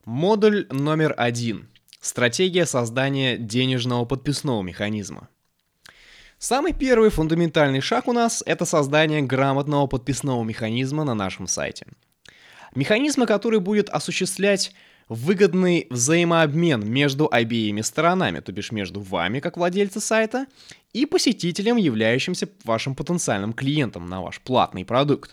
Модуль номер 1. Стратегия создания денежного подписного механизма. Самый первый фундаментальный шаг у нас – это создание грамотного подписного механизма на нашем сайте. Механизма, который будет осуществлять выгодный взаимообмен между обеими сторонами, то бишь между вами, как владельцем сайта, и посетителем, являющимся вашим потенциальным клиентом на ваш платный продукт.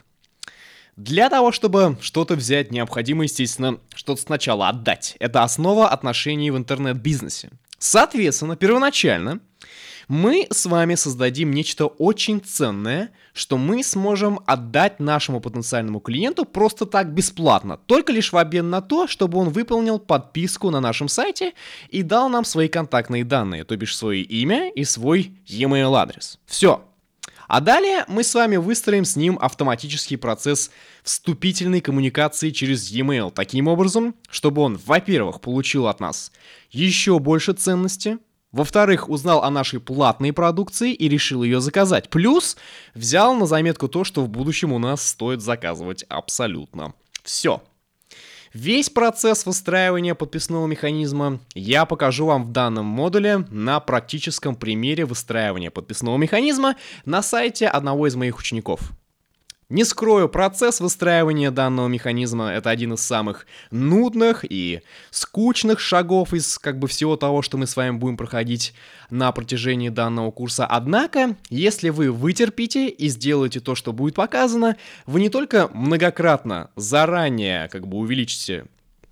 Для того, чтобы что-то взять, необходимо, естественно, что-то сначала отдать. Это основа отношений в интернет-бизнесе. Соответственно, первоначально мы с вами создадим нечто очень ценное, что мы сможем отдать нашему потенциальному клиенту просто так бесплатно, только лишь в обмен на то, чтобы он выполнил подписку на нашем сайте и дал нам свои контактные данные, то бишь свое имя и свой e-mail адрес. Все. А далее мы с вами выстроим с ним автоматический процесс вступительной коммуникации через e-mail таким образом, чтобы он, во-первых, получил от нас еще больше ценности, во-вторых, узнал о нашей платной продукции и решил ее заказать, плюс взял на заметку то, что в будущем у нас стоит заказывать абсолютно все. Весь процесс выстраивания подписного механизма я покажу вам в данном модуле на практическом примере выстраивания подписного механизма на сайте одного из моих учеников. Не скрою, процесс выстраивания данного механизма — это один из самых нудных и скучных шагов из всего того, что мы с вами будем проходить на протяжении данного курса. Однако, если вы вытерпите и сделаете то, что будет показано, вы не только многократно заранее увеличите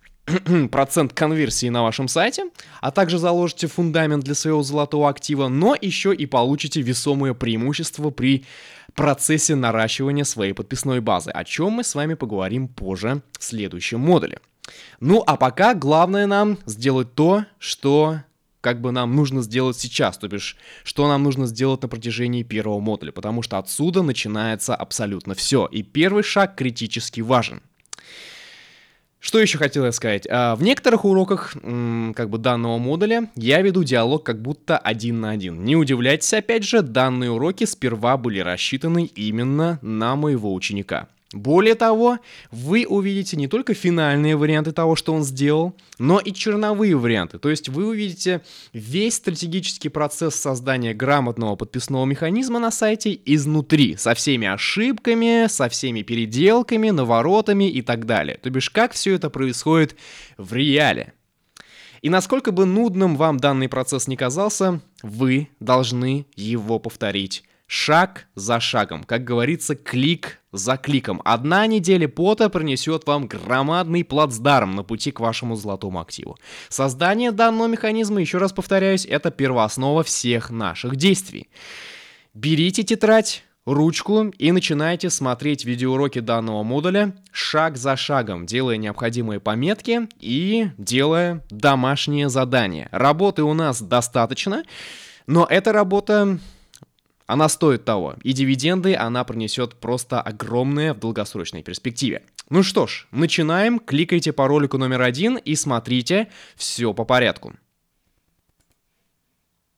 процент конверсии на вашем сайте, а также заложите фундамент для своего золотого актива, но еще и получите весомое преимущество при процессе наращивания своей подписной базы, о чем мы с вами поговорим позже в следующем модуле. Ну а пока главное нам сделать то, что нам нужно сделать сейчас, то бишь, что нам нужно сделать на протяжении первого модуля, потому что отсюда начинается абсолютно все, и первый шаг критически важен. Что еще хотел я сказать? В некоторых уроках данного модуля я веду диалог как будто один на один. Не удивляйтесь, опять же, данные уроки сперва были рассчитаны именно на моего ученика. Более того, вы увидите не только финальные варианты того, что он сделал, но и черновые варианты. То есть вы увидите весь стратегический процесс создания грамотного подписного механизма на сайте изнутри, со всеми ошибками, со всеми переделками, наворотами и так далее. То бишь, как все это происходит в реале. И насколько бы нудным вам данный процесс не казался, вы должны его повторить. Шаг за шагом, как говорится, клик за кликом. Одна неделя пота принесет вам громадный плацдарм на пути к вашему золотому активу. Создание данного механизма, еще раз повторяюсь, это первооснова всех наших действий. Берите тетрадь, ручку и начинайте смотреть видеоуроки данного модуля шаг за шагом, делая необходимые пометки и делая домашние задания. Работы у нас достаточно, но эта работа... Она стоит того, и дивиденды она принесет просто огромные в долгосрочной перспективе. Ну что ж, начинаем, кликайте по ролику номер 1 и смотрите все по порядку.